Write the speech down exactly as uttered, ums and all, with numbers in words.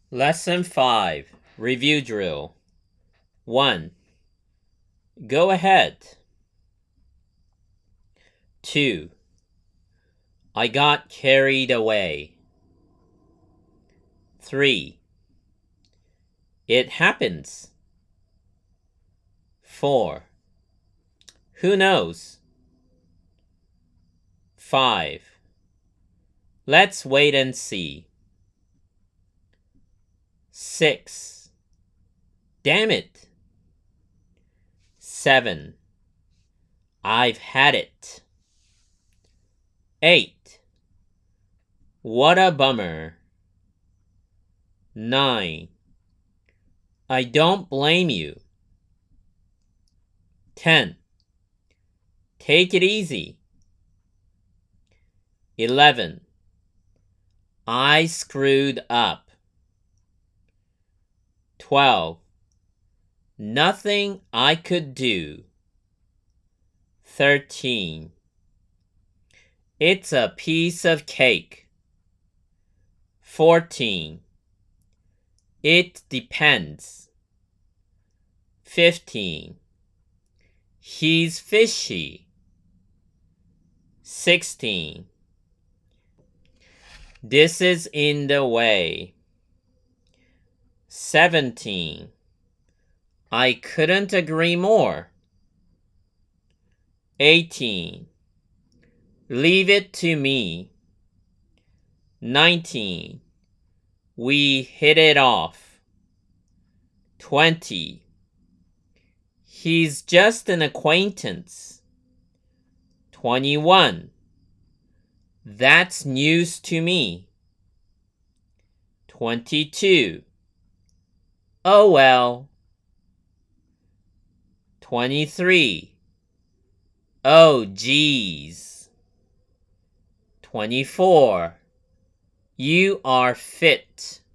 Lesson five. Review Drill. one. Go ahead. two. I got carried away. three. It happens. four. Who knows? five. Let's wait and see. six. Damn it. seven. I've had it. eight. What a bummer. nine. I don't blame you. ten. Take it easy. eleven. I screwed up. twelve. Nothing I could do. thirteen. It's a piece of cake. fourteen. It depends. fifteen. He's fishy. sixteen. This is in the way. seventeen. I couldn't agree more. eighteen. Leave it to me. nineteen. We hit it off. twenty. He's just an acquaintance. twenty-one. That's news to me. twenty-two. Oh well. twenty-three. Oh geez. twenty-four. You are fit.